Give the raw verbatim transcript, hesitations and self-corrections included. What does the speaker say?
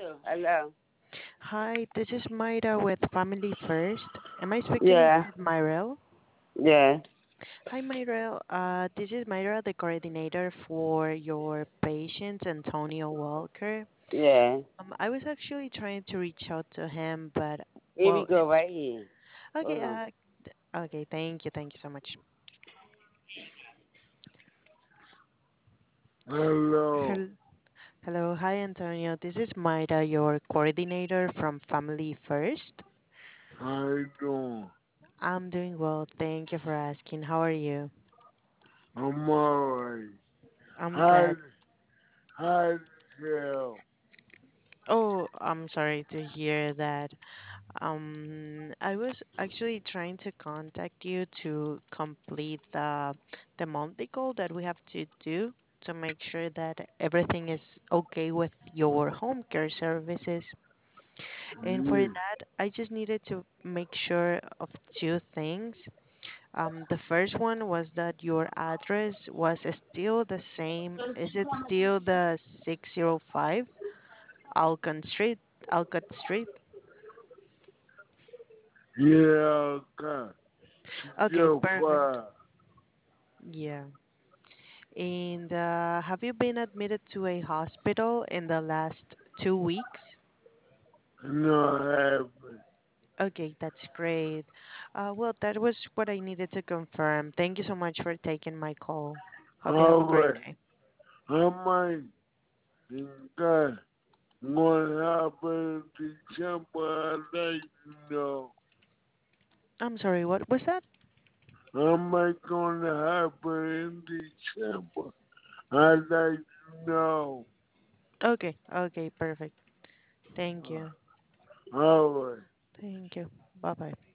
Hello. Hi, this is Myra with Family First. Am I speaking Yeah. with Myrel? Yeah. Hi, Myrel. Uh, this is Myra, the coordinator for your patient, Antonio Walker. Yeah. Um, I was actually trying to reach out to him, but Here we well, go it's right here. okay. Hold on. Uh, th- okay. Thank you. Thank you so much. Hello. Hel- Hello. Hi, Antonio. This is Myra, your coordinator from Family First. How you doing? I'm doing well. Thank you for asking. How are you? I'm alright. I'm How glad. how you feel? Oh, I'm sorry to hear that. Um, I was actually trying to contact you to complete the the monthly goal that we have to do to make sure that everything is okay with your home care services. And for Yeah. that, I just needed to make sure of two things. Um, the first one was that your address was still the same. Is it still the six oh five Alcott Street? Alcott Street? Yeah, okay. Okay, Still perfect. fine. Yeah. And uh, have you been admitted to a hospital in the last two weeks? No happy. Okay, that's great. Uh, well, that was what I needed to confirm. Thank you so much for taking my call. Hope you have a great Alright. day. I might think that what happened in December, I let you know. I'm sorry, what was that? I might gonna happen in December. I let you know. Okay, okay, perfect. Thank you. Alright. Thank you. Bye bye.